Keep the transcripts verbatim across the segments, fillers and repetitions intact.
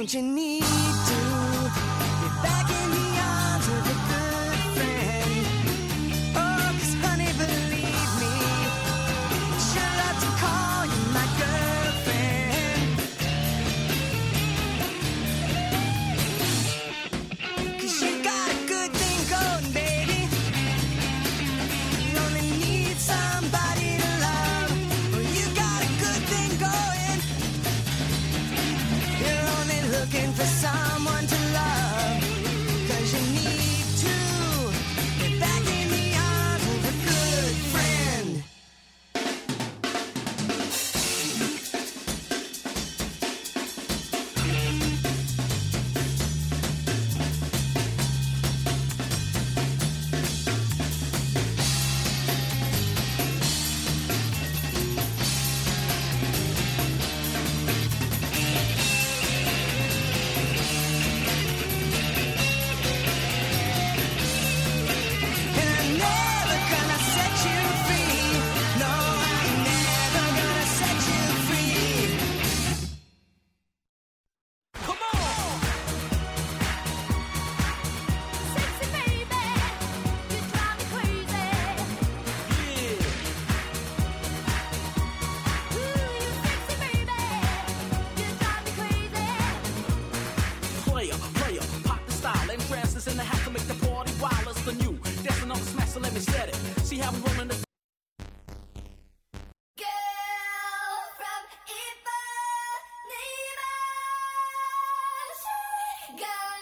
Don't you need to be back in the arms of a good friend? Oh, 'cause honey, believe me, sure love to call you my girlfriend. 'Cause you got a good thing going, baby. You only need somebody to love. Oh, you got a good thing going. You're only looking for someone to love. 'Cause you need to be back in the arms of a good friend. And I'm never gonna set you free. No, I'm never gonna set you free. Come on! Sexy baby, you drive me crazy. Yeah. Ooh, you sexy baby, you drive me crazy. Player, player, pop the style, and Francis in the hat to make the party wild as the new. Dancing on the smash, so let me set it. See how we rolling the Girl from Ipanema, girl.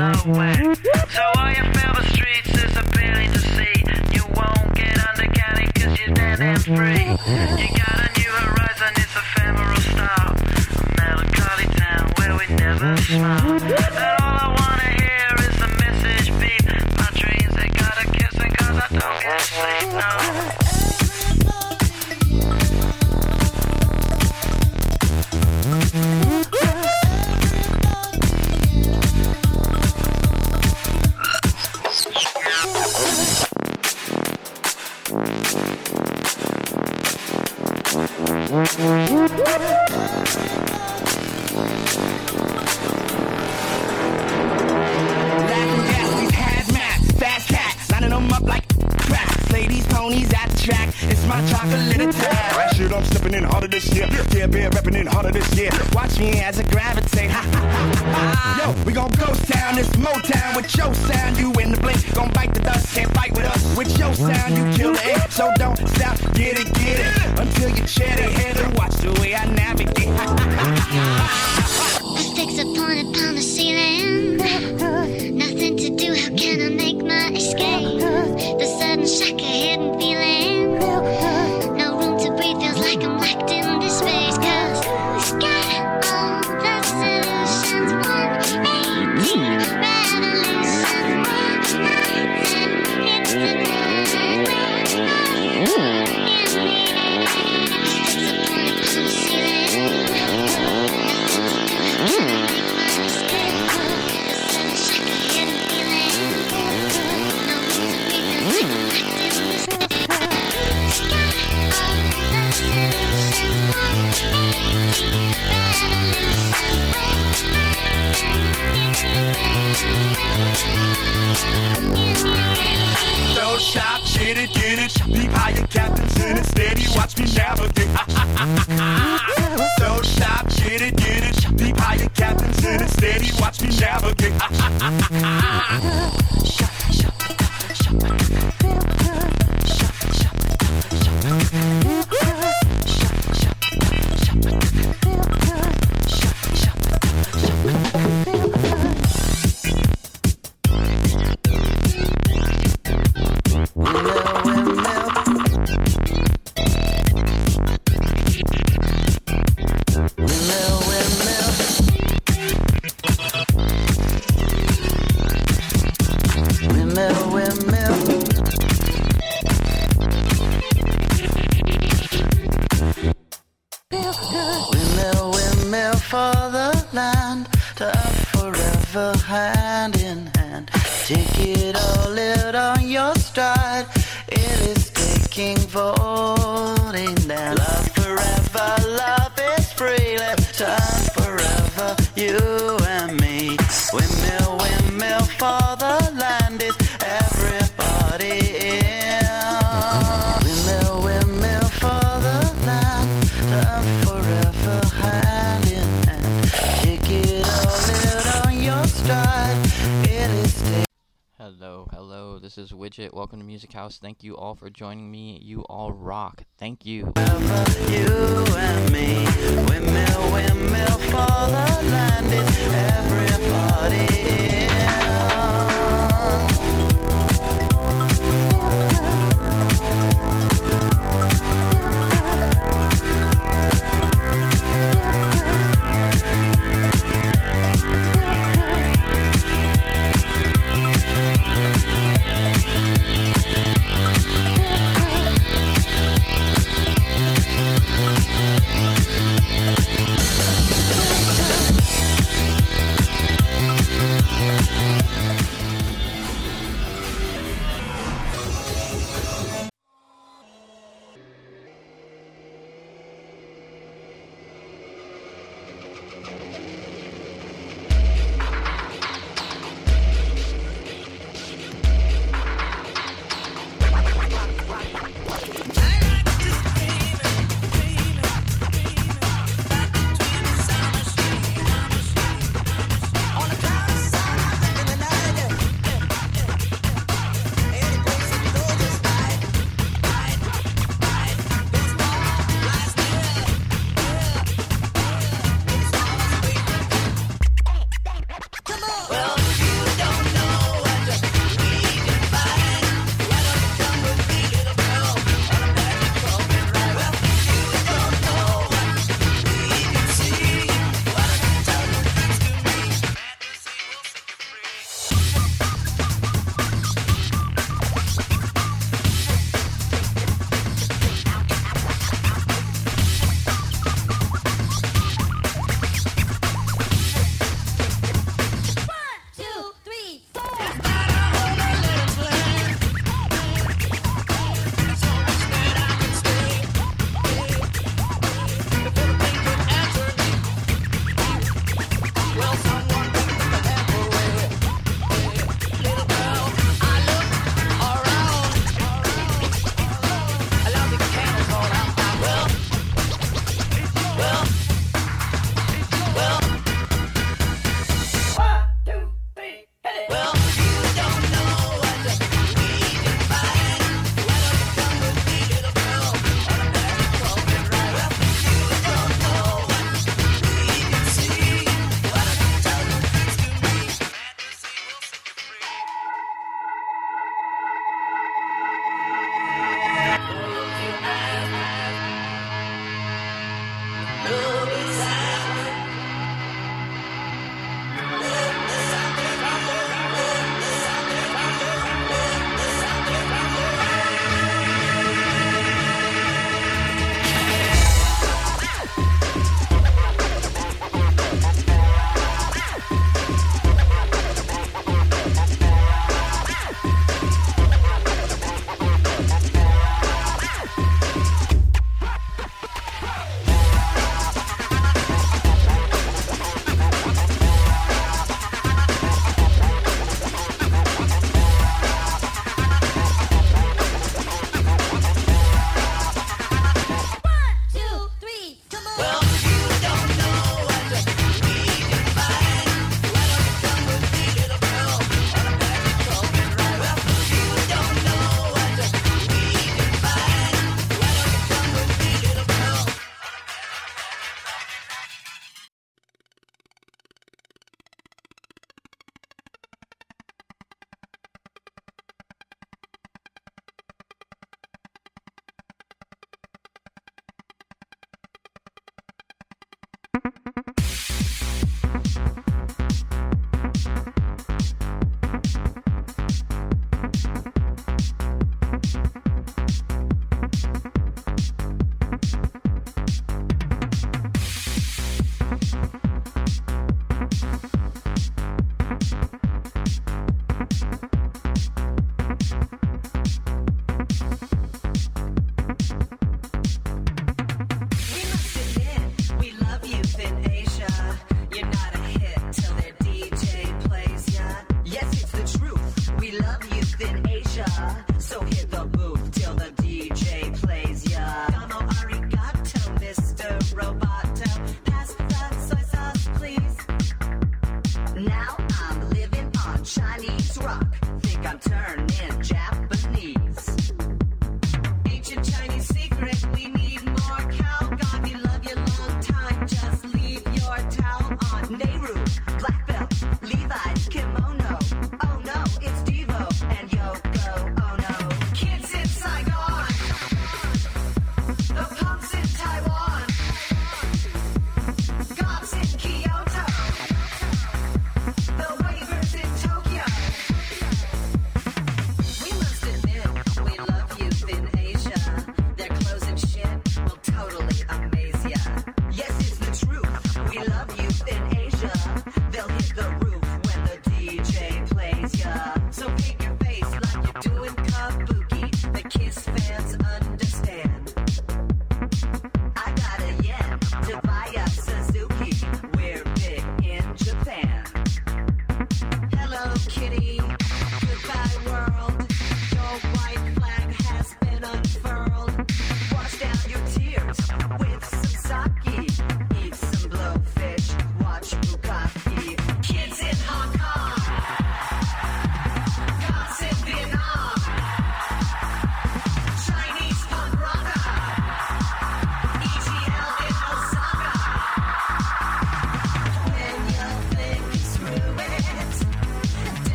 nowhere. So all you feel the streets is appealing to see. You won't get under candy cause you're dead and free. You got a new horizon, it's ephemeral style. A melancholy town where we never smile. And all I wanna hear is the message beep. My dreams, they gotta kiss me cause I don't get sleep, no. Yeah, beer reppin' in harder this year. Watch me as I gravitate. Ha ha ha ha. Yo, we gon' ghost town, this Motown with your sound. You in the blink, gon' bite the dust, can't fight with us. With your sound, you kill the air. So don't stop, get it, get it. Until you chat it, head and watch the way I navigate. Ha ha ha ha. I fix upon it on the ceiling. Nothing to do, how can I make my escape? The sudden shock, a hidden feeling. No room to breathe, feels like I'm locked in this space. Cause it's got all the solutions. One eighteen revolution. One it's the night where I in me. I fix upon it on the ceiling. Don't shop, get it, get it. Peep how your captain's in it steady. Watch me navigate. Don't shop, get it, get it. Peep how your captain's in it steady. Watch me navigate. Shop, shop, shop, feel good. Shop, shop, shop, feel good. Shop, shop, shop, feel good. Shop, shop, shop, feel good. Windmill, windmill for the land, to up forever hand in hand. Take it all, live on your stride. It is taking, voting down. Love forever, love is free. Let's turn forever, you and me. Windmill, windmill for the land, is everybody in. Windmill, windmill for the land, turn forever hand in hand. Take it all, live on your stride. It is taking. Hello, hello, this is Widget. Welcome to Music House. Thank you all for joining me. You all rock. Thank you. You and me, windmill, windmill for the land, is everybody in.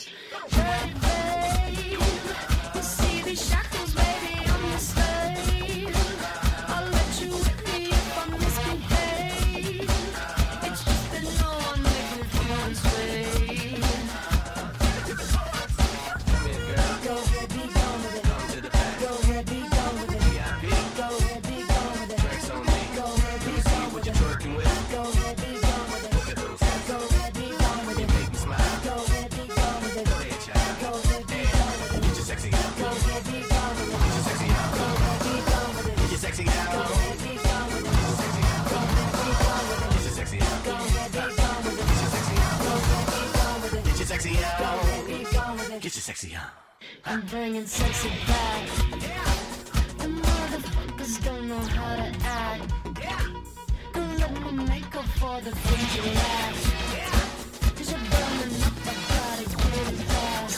Sexy on. I'm bringing sexy back. The motherfuckers don't know how to act. Don't let me make up for the things you lack. Cause you're burning up, I gotta get it fast.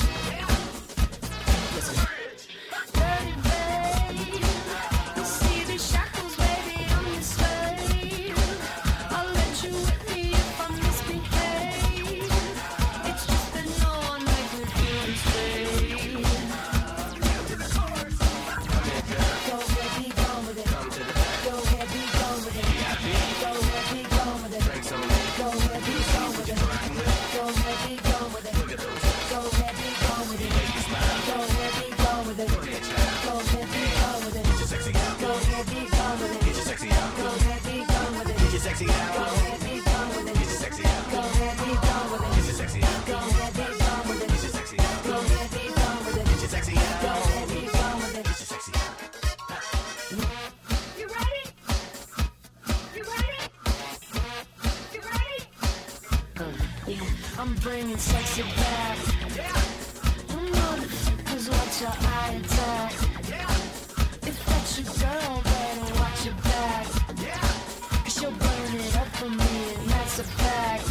Dirty babe, you see these shackles, baby, I'm your slave. I'll let you with me if I misbehave. It's just that no one makes me feel this way. Sexy out. Go ahead, be gone with it. Get your sexy out. Go ahead, be gone with it. Get your sexy out. Go ahead, be gone with it. Get your sexy out. Go ahead, be gone with it. Get your sexy out. Go ahead, be gone with it. Get your sexy out. You ready? You ready? You ready? Uh, yeah, I'm bringing sexy back. You motherfuckers, watch your eye attack. If that's your girl, better watch your back. You'll burn it up for me, and that's a fact.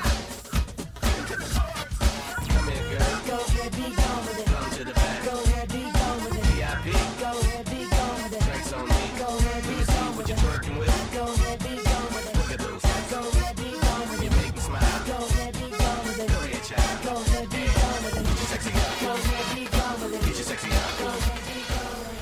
Come here, girl. Go ahead, be gone with it. Come to the back. Go ahead, be gone with it. V I P. Go ahead, be gone with it. Drinks on me. Go ahead, be gone with What you it. working with? Go ahead, be gone with it. Look at those. Go ahead, be gone with You it. make me smile. Go ahead, be gone with it. Go ahead, child. Go ahead, be gone with it. Get your sexy out. Go ahead, be gone with it. Get your sexy out. Go ahead, be gone with it.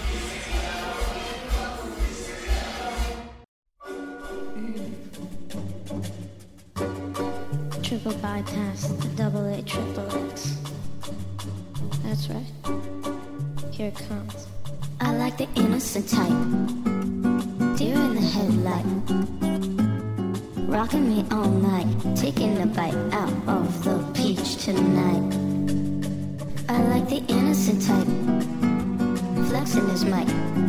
Triple bypass, the double A, triple X. That's right. Here it comes. I like the innocent type. Deer in the headlight. Rocking me all night. Taking a bite out of the peach tonight. I like the innocent type. Flexing his mic.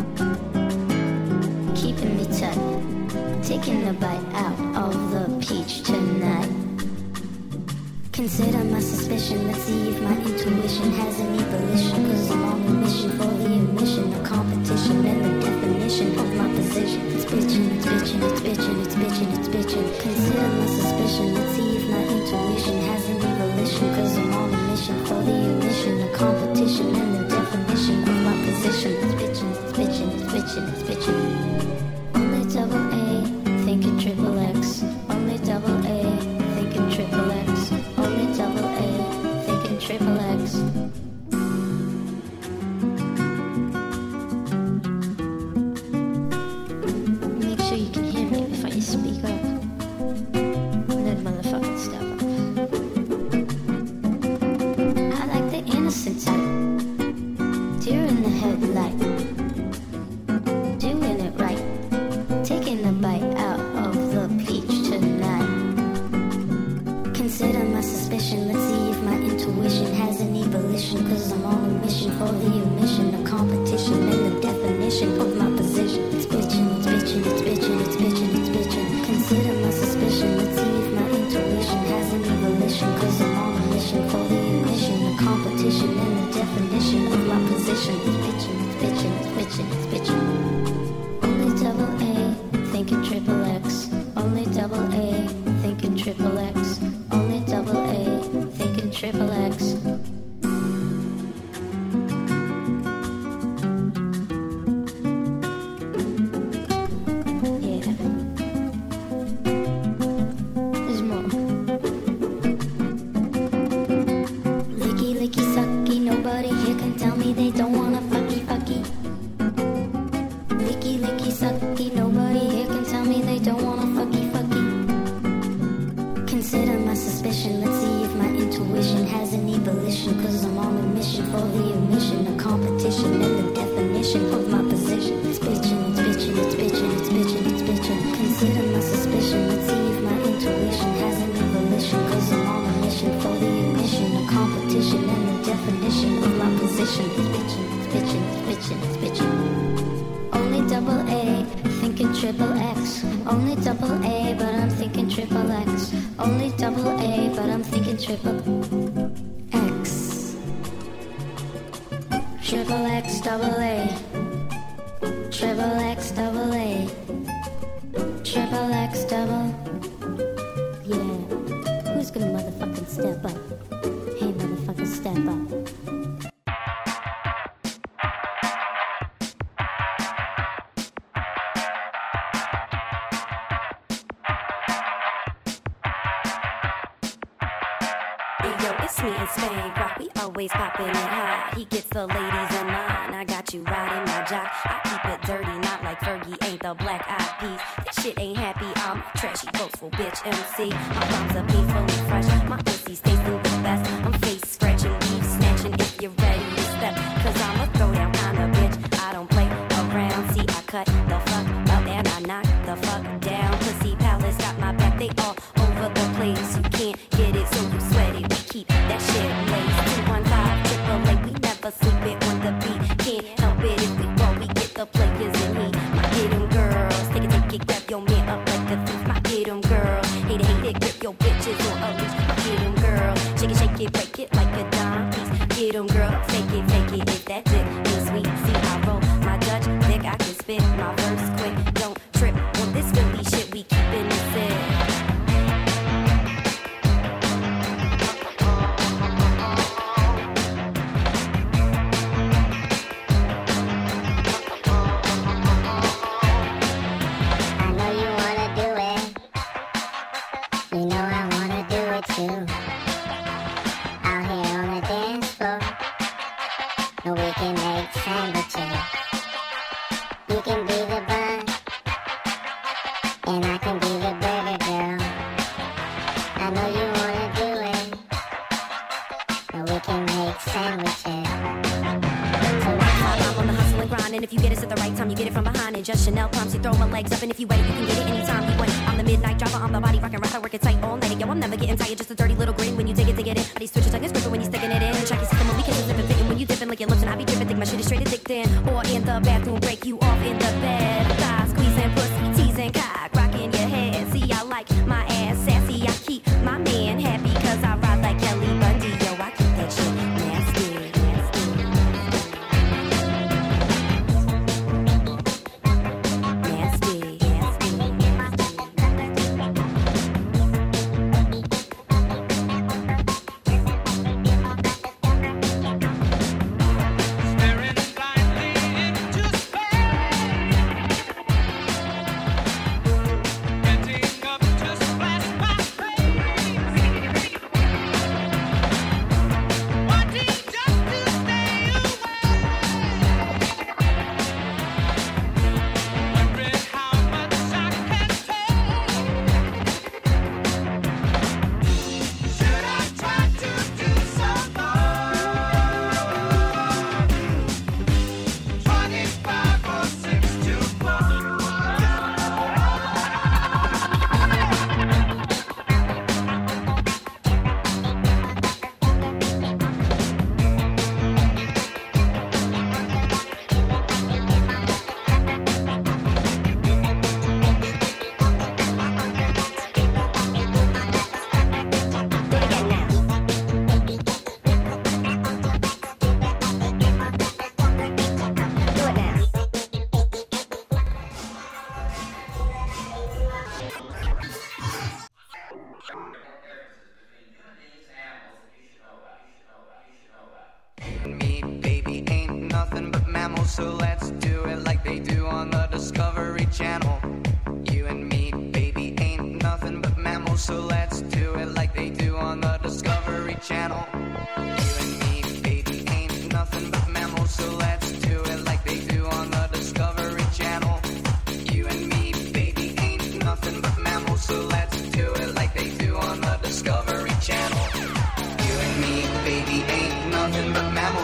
Keeping me tight. Taking a bite out of the peach tonight. Consider my suspicion, let's see if my intuition has any volition. Cause I'm on a mission for the admission of competition and the definition of my position. It's bitchin', it's bitchin', it's bitchin', it's bitchin', it's bitchin'. Consider my suspicion, let's see if my intuition has any volition. Cause I'm on a mission for the admission of competition and the definition of my position. It's bitchin', it's bitchin', it's bitchin', it's bitchin'. Only double A, thinking triple X. Only double A, thinking triple X. Only double A, thinking triple X. Make sure you can hear me before you speak up. And then motherfucking step up. I like the innocent type. licky sucky, nobody here can tell me they don't wanna fucky fucky. Licky licky sucky, nobody here can tell me they don't wanna fucky fucky. Consider my suspicion, let's see if my intuition has any volition. Cause I'm on a mission for the admission, a competition and the definition of my position. It's bitchin', it's bitchin', it's bitchin', it's bitchin', it's bitchin'. Consider my suspicion, let's see if my intuition has any volition. Cause I'm on a mission for the admission, a competition and the definition of my position. It's bitchin', it's bitchin', it's bitchin', it's bitchin'. Only double A, thinking triple X. Only double A, but I'm thinking triple X. Only double A, but I'm thinking triple X. Triple X, double A. Triple X, double A. Triple X, double. Yeah. Who's gonna motherfucking step up? Hey, motherfucker, step up. Yo, it's me and Spank Rock, we always poppin' it high. He gets the ladies in line, I got you riding my jock. I keep it dirty, not like Fergie ain't the black eyed peas. This shit ain't happy, I'm a trashy, boastful bitch M C. My rhymes are peacefully fresh, my pussy's tasting the best. I'm face scratching, leaf snatching if you're ready to step. Cause I'm a throwdown kinda bitch, I don't play around. See, I cut the fuck up and I knock the fuck down. Pussy palace got my back, they all over the place. You can't get it, so you sweat it. We keep that shit laced. two one five, triple A, we never sleep it on the beat. Can't help it if we roll, we get the players in me. My get 'em girls, take it, take it, grab your man up like a thief. My get 'em girl, hate it, hate it, grip your bitches on a leash. My get 'em girl, shake it, shake it, break it like a dime piece. Get 'em girl, fake it, fake it, if that dick is sweet. See, I roll my Dutch dick, I can spit my verse quick. Don't trip on this Philly shit, we keepin' it sick. Just Chanel pumps, you throw my legs up, and if you wait, you can get it anytime you want. I'm the midnight driver, I'm the body rockin' rider, work it tight all night. Yo, I'm never getting tired, just a dirty little grin when you take it, take it in. Body switches like this gripper when you sticking it in. Check your system, we can just zip and fitting when you dipping like your lips, and I be dripping, think my shit is straight addicted in. Or in the bathroom, break you off in the bed. Thigh squeezing, pussy teasing, cock rocking your head. See, I like my ass sassy, I keep my man happy, cause I ride like Kelly Bundy. Yo, I keep that shit nasty. So let's do it like they do on the Discovery Channel. You and me, baby, ain't nothing but mammals. So let's do it like they do on the Discovery Channel. You and me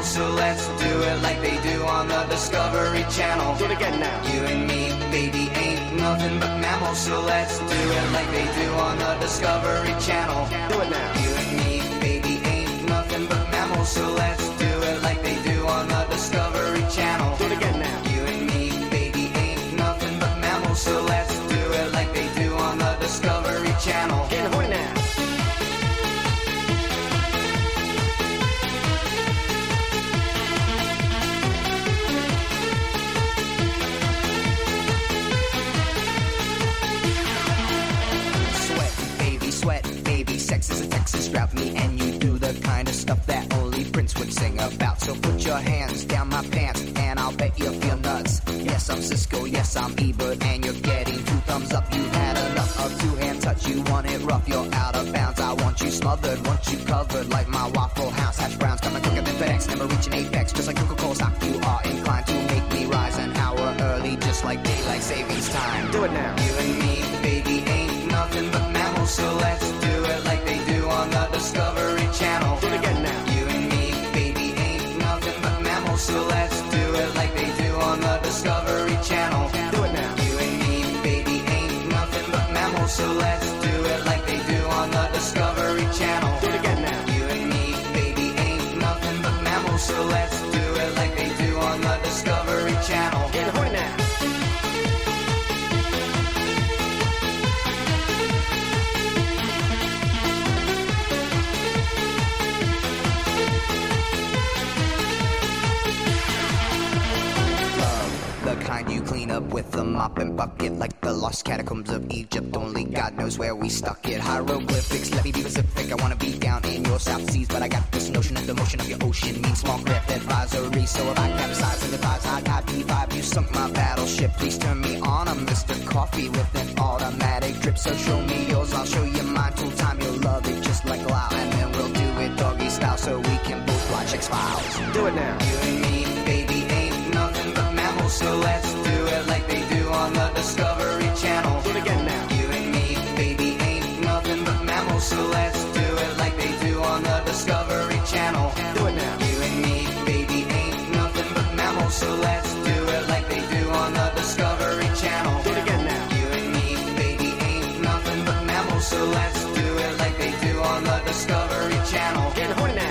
so let's do it like they do on the Discovery Channel. Do it again now. You and me, baby, ain't nothing but mammals, so let's do it like they do on the Discovery Channel. Do it now. You and me, baby, ain't nothing but mammals, so let's do it like they do on the Discovery Channel. Do it again now. You and me, baby, ain't nothing but mammals, so let's do it like they do on the Discovery Channel. Getting horny now. Sex is a Texas drought, me and you do the kind of stuff that only Prince would sing about. So put your hands down my pants and I'll bet you'll feel nuts. Yes, I'm Cisco, yes, I'm Ebert, and you're getting two thumbs up. You had enough of two-hand touch, you want it rough, you're out of bounds. I want you smothered, want you covered like my Waffle House. Hash browns coming quicker than FedEx, never reaching apex. Just like Coca-Cola stock, you are inclined to make me rise an hour early, just like daylight savings time. Do it now. You and me, baby, ain't nothing but mammals, so let's do it like they do on the Discovery Channel. Do it again now. You and me, baby, ain't nothing but mammals, so let's do it like they do on the Discovery Channel. Do it now. You and me, baby, ain't nothing but mammals, so let's do it like they do on the Discovery Channel. Do it again now. You and me, baby, ain't nothing but mammals, so let's do it like they do on the Discovery Channel. Getting horny now. The kind you clean up with a mop and bucket, like the lost catacombs of Egypt. Only God knows where we stuck it. Hieroglyphics, let me be Pacific. I wanna be down in your South Seas, but I got this notion that the motion of your ocean means small craft advisory. So if I capsize in the vibes, I got P five. You sunk my battleship. Please turn me on. I'm Mister Coffee with an automatic drip. So show me yours, I'll show you mine. Full time, you'll love it just like Lau, and then we'll do it doggy style so we can both watch X-Files. Do it now. You and me, baby, ain't nothing but mammals, so let's do it like they do on the Discovery Channel. Do it again now. You and me, baby, ain't nothing but mammals, so let's do it like they do on the Discovery Channel. Do it now. You and me, baby, ain't nothing but mammals, so let's do it like they do on the Discovery Channel. Do it again now. You and me, baby, ain't nothing but mammals, so let's do it like they do on the Discovery Channel. Getting horny now.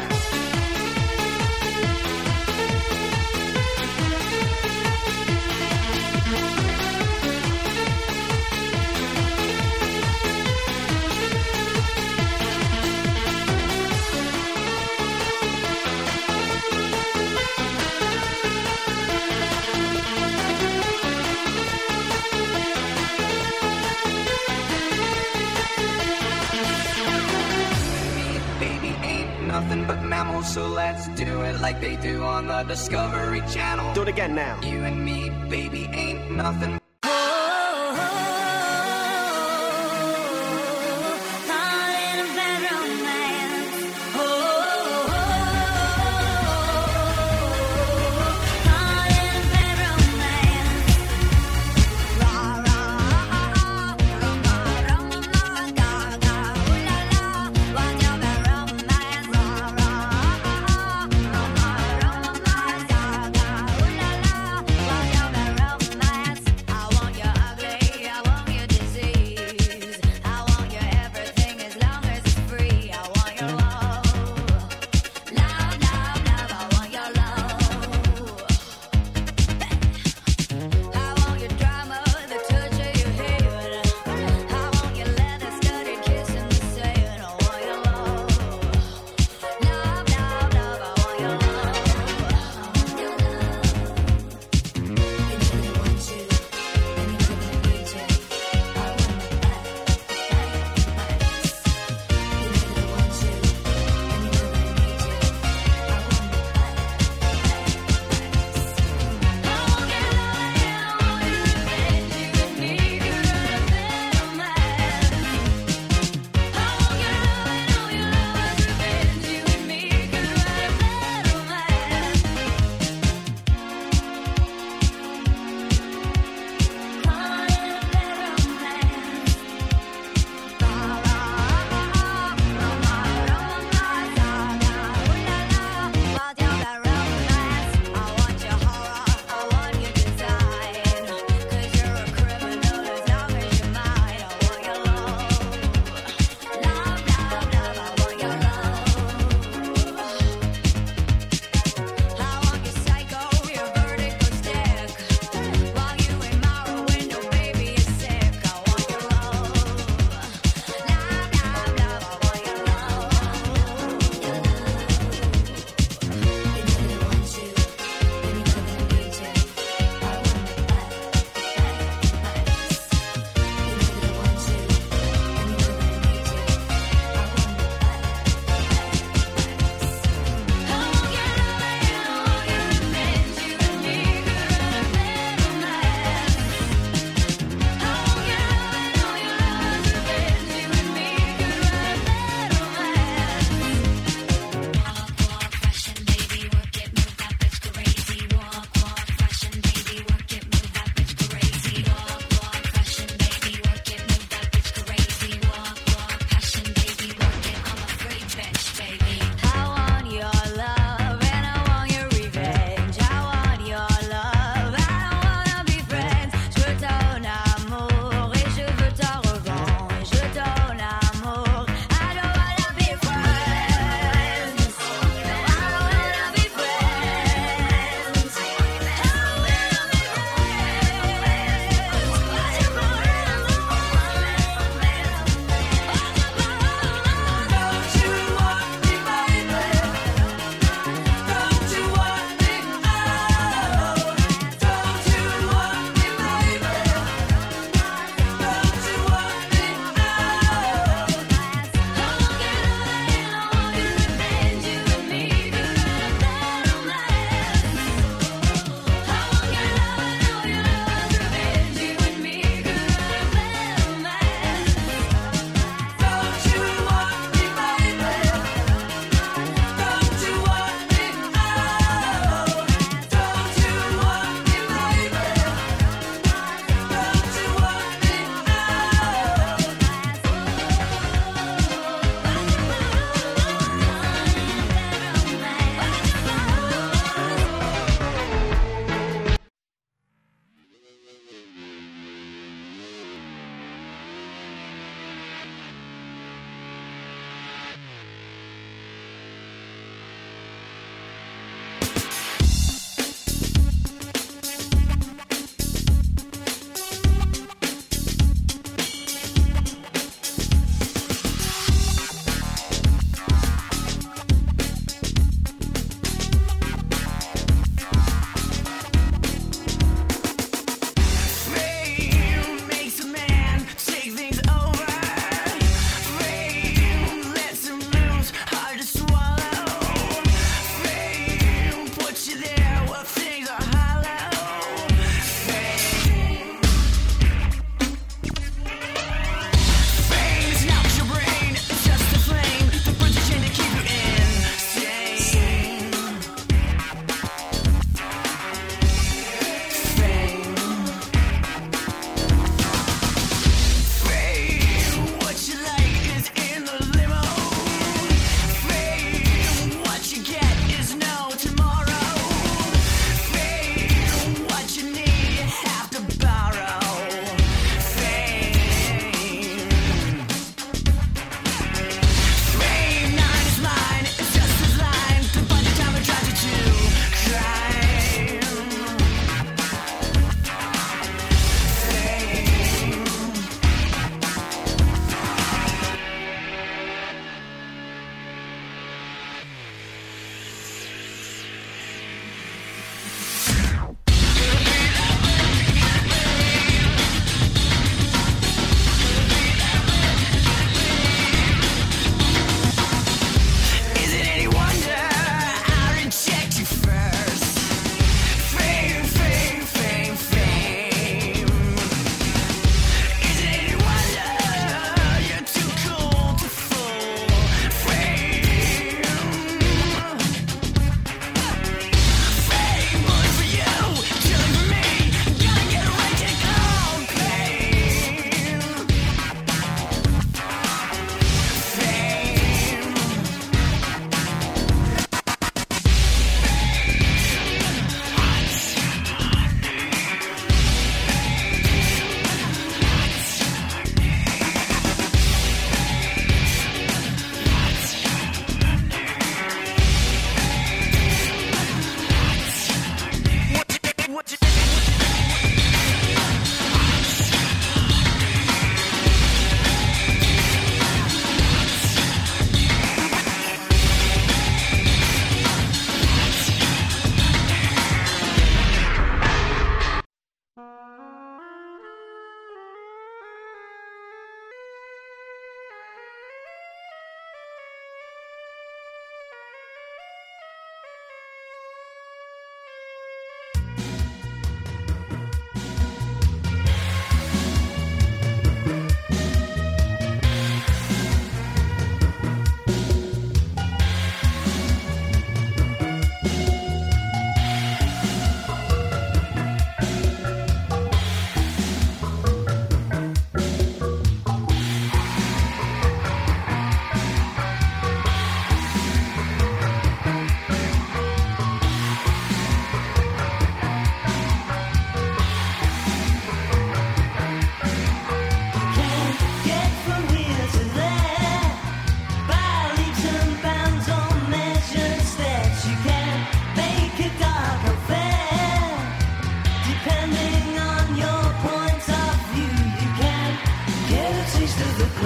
Nothing but mammals, so let's do it like they do on the Discovery Channel. Do it again now. You and me, baby, ain't nothing.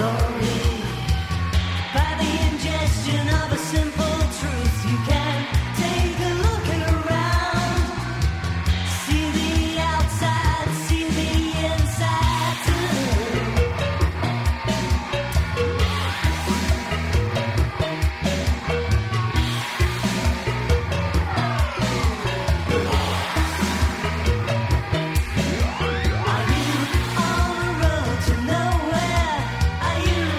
glory. By the ingestion of a simple truth, you can take a look around. See the outside, see the inside too. Are you on the road to nowhere? Are you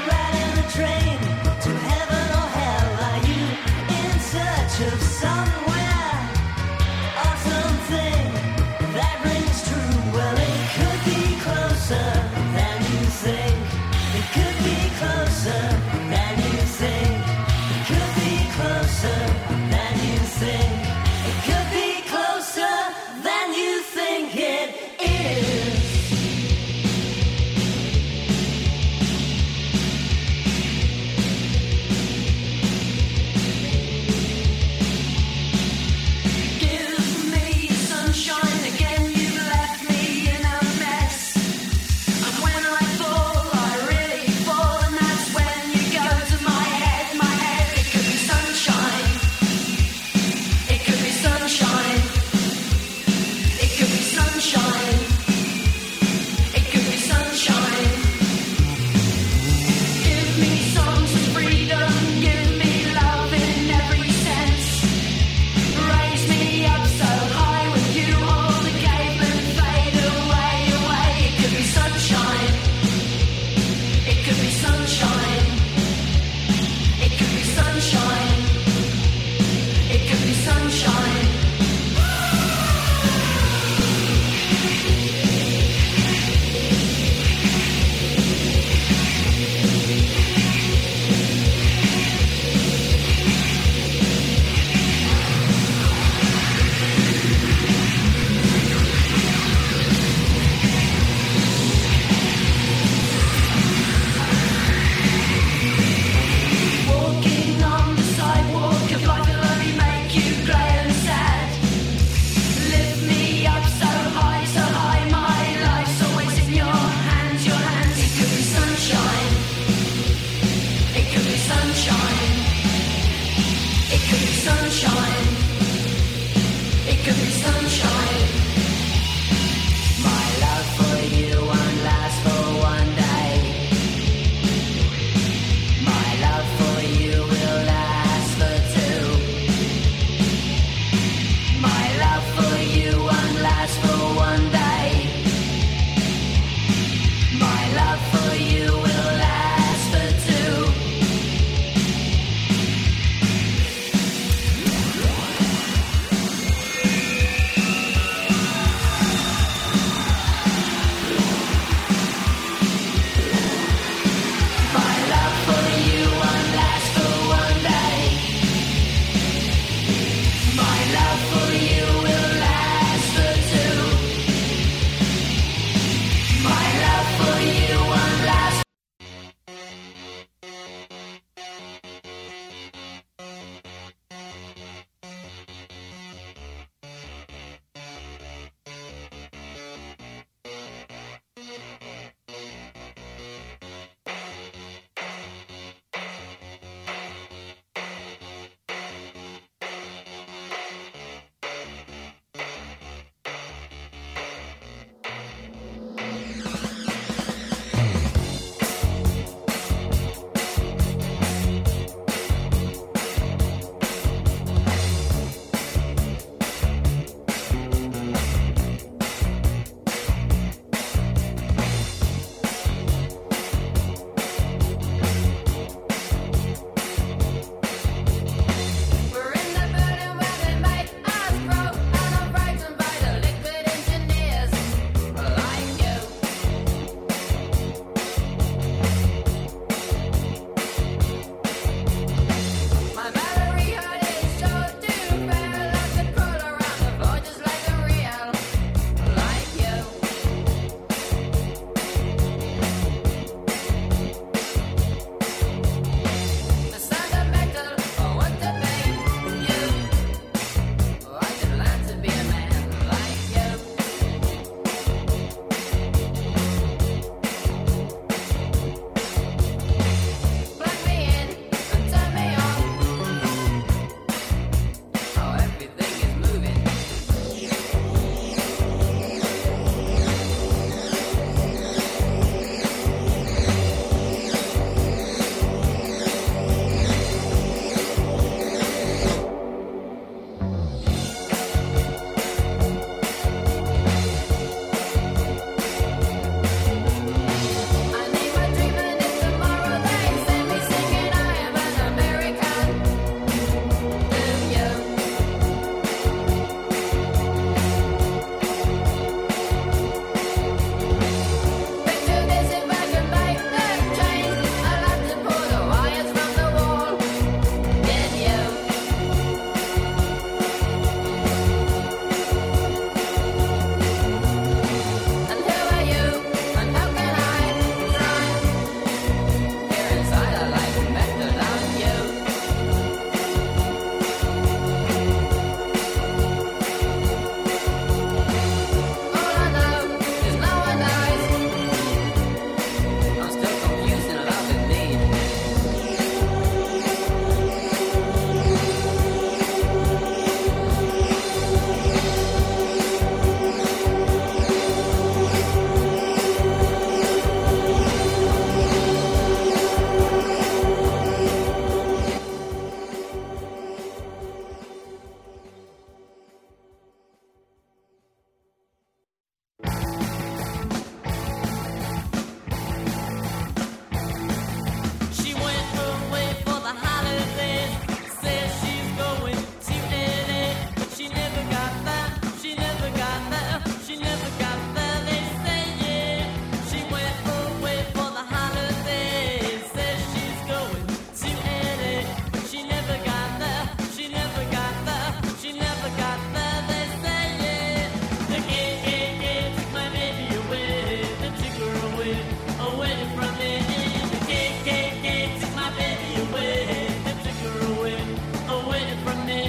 never got there, she never got there, they say, yeah. She went away for the holidays, says she's going to L A. She never got there, she never got there, she never got there, they say, yeah. The gay, gay, gay took my baby away, they took her away, away from me. The gay, gay, gay took my baby away, they took her away, away from me.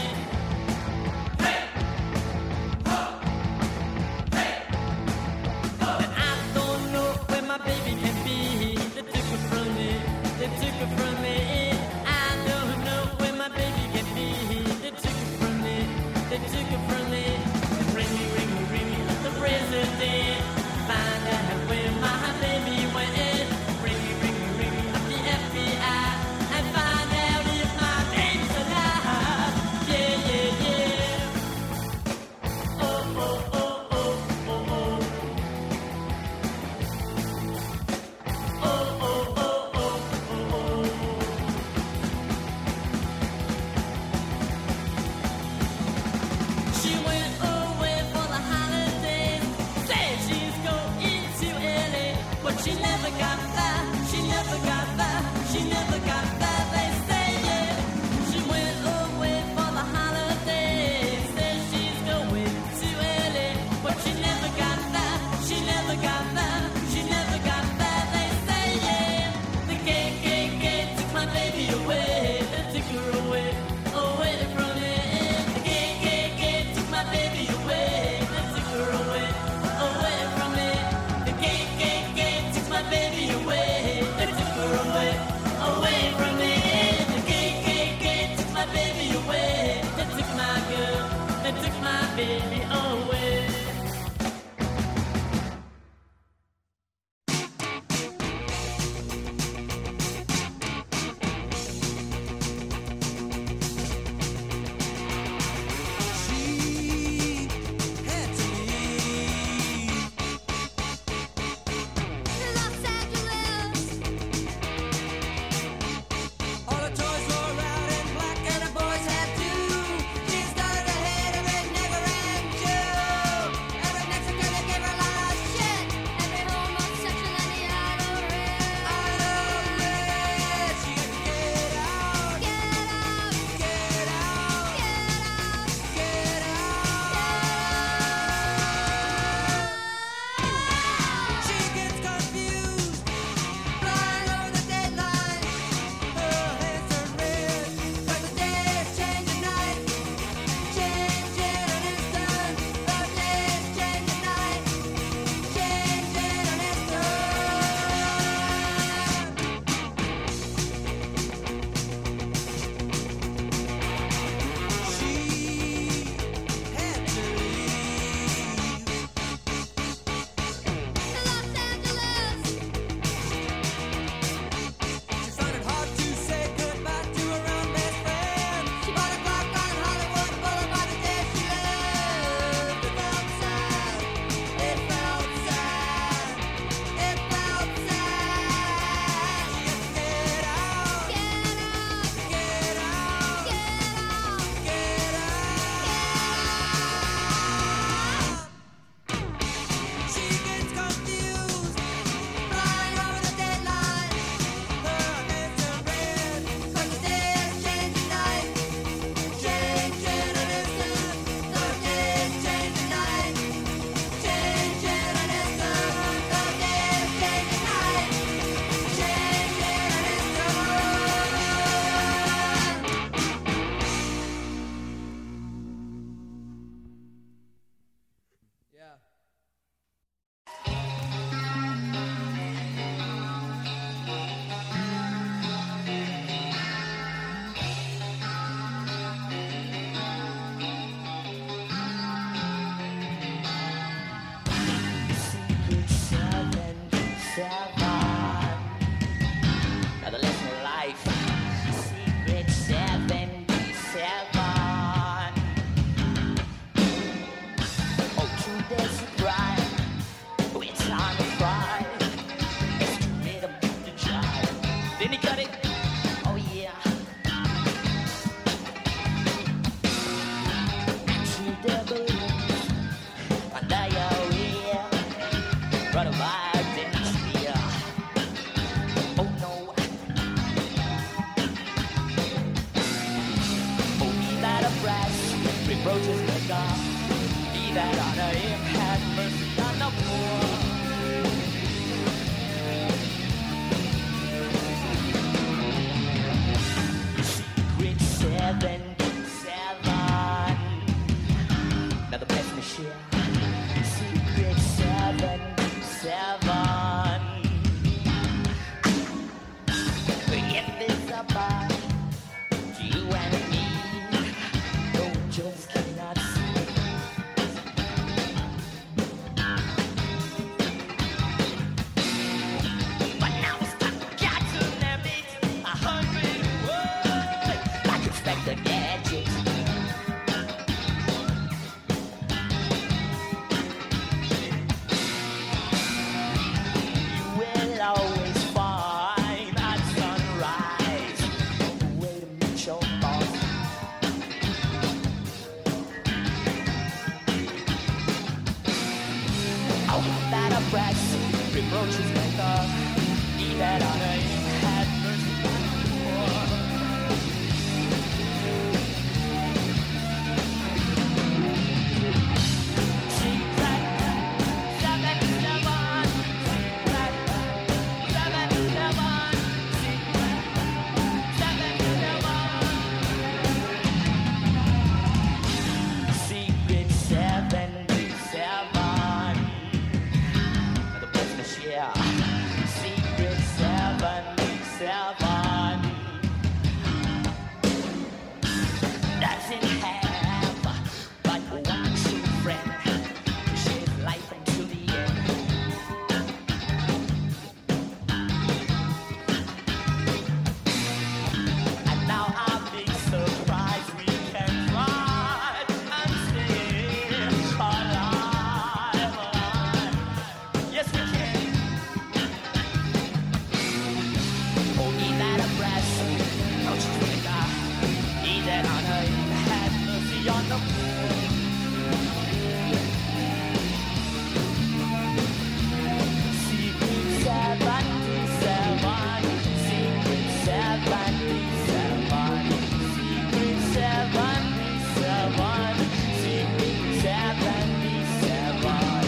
And I don't know where my baby can be. They took her from me, they took her from me. I don't know where my baby can be. They took her from me, they took her from me. Ring me, ring me, ring me like the president. Find out where my baby went. Ring me, ring me, ring me like the F B I. And find out if my baby's alive. Yeah, yeah, yeah. Oh, oh, oh, oh, oh, oh. Oh, oh, oh, oh, oh, oh. She went away for the holidays, said she's going to L A, but she never got there, she never got there, she never got there, they say, yeah. She went away for the holidays, said she's going to L A, but she never got there, she never got there, she never got there, they say, yeah. The gay, gay, gay took my baby away, they took her away, away from me. The gay, gay, gay took my baby away, they took her away, away from me. The gay, gay, gay took my baby away, they took her away, away from me. The gay, gay, gay took my baby away, they took my girl, they took my baby away. She had to leave. Los Angeles. All the toys were out in black and the boys had too. She started ahead of it, never ran. reproaches may come. Be that honor him, have mercy on the poor. Secret seventy-seven. Now the best share. Secret seventy-seven. If it's about you and me, no just cannot see. But now it's time got to limit a hundred words. I expect a gadget. You will always find at sunrise the way to meet your boss. Oh, that a brass reproaches make up. He that honor him had mercy on the poor. Secret seventy-seven. Secret seventy-seven. Secret seventy-seven. Secret seventy-seven. The business, yeah. Secret seventy-seven. That's in half, but one true friend shares life until the end. And now I'm big surprised we can fly and stay alive, alive. Yes, we can. Oh, he that a brass, don't you think I? He that honor him had mercy on the poor. Secret seventy-seven. Secret seventy-seven. Secret seventy-seven. Secret seventy-seven.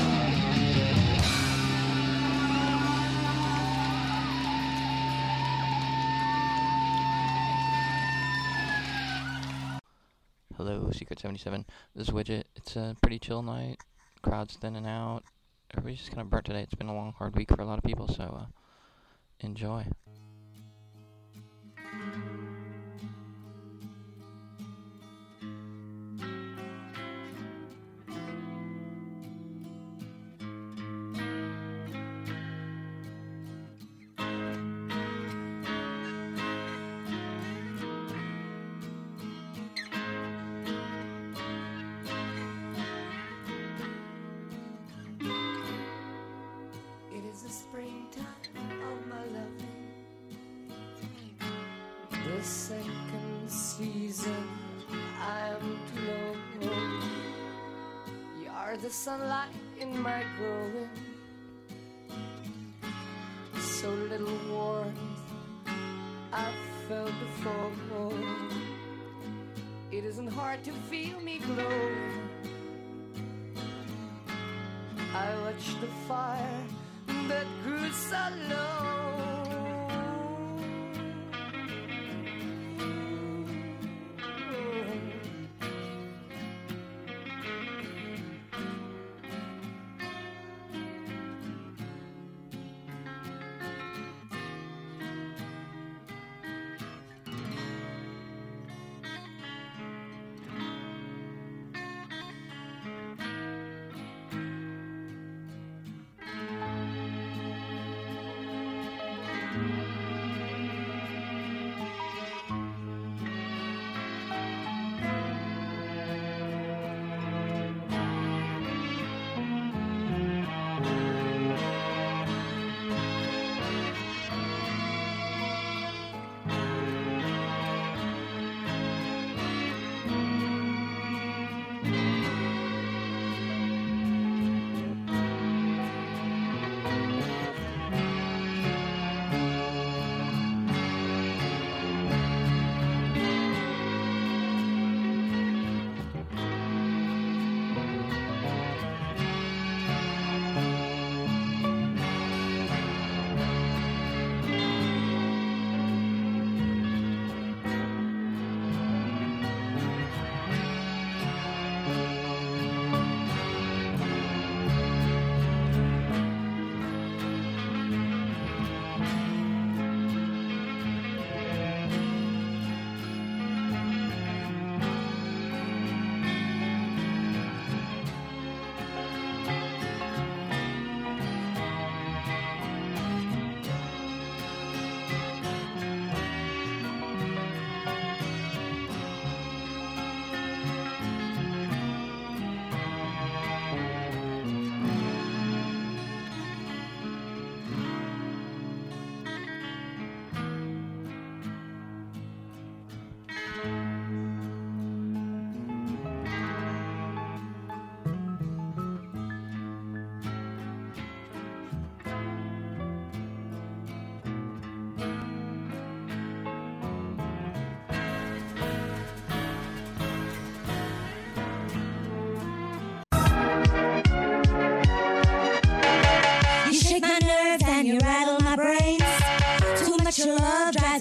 Hello, Secret seventy-seven. This is Widget. It's a pretty chill night. Crowd's thinning out. Everybody's just kind of burnt today. It's been a long, hard week for a lot of people, so uh, enjoy. It is the springtime of my loving, the second season. I am to know you are the sunlight in my growing. So little warmth I've felt before. It isn't hard to feel me glow. I watched the fire that grew so low.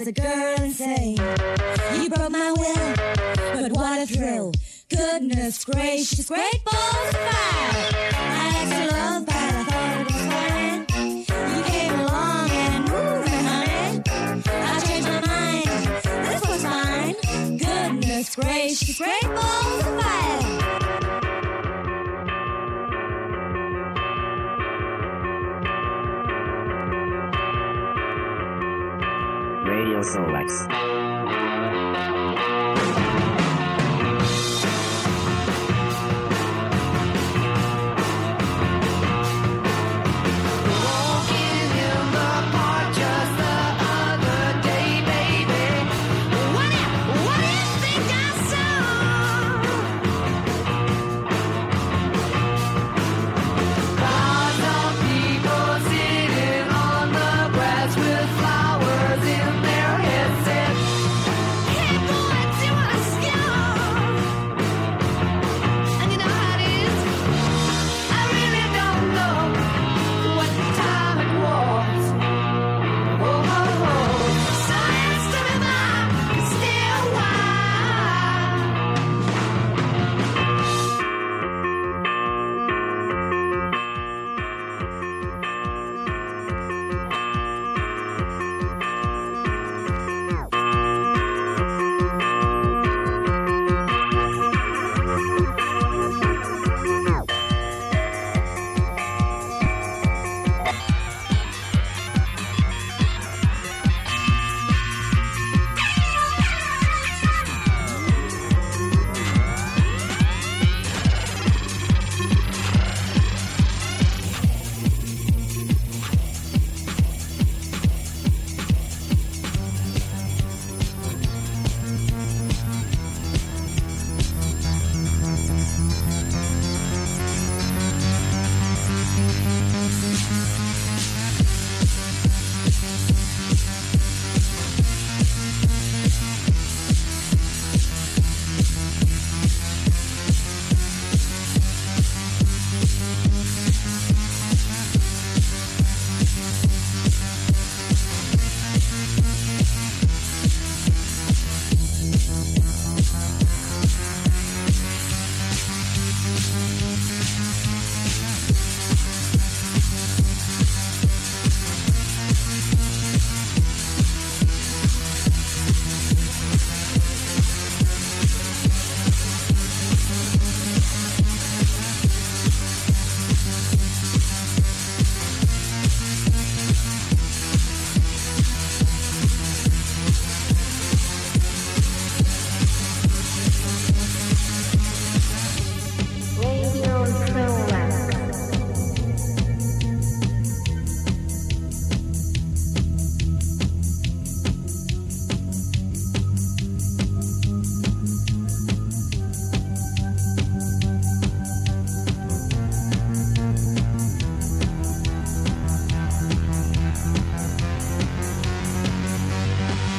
a girl and say, you broke my will, but what a thrill. Goodness gracious, great balls of fire. I asked for love, but I thought it was fine. You came along and moved me, honey. I changed my mind, this was fine. Goodness gracious, great balls of fire. Radio Solex.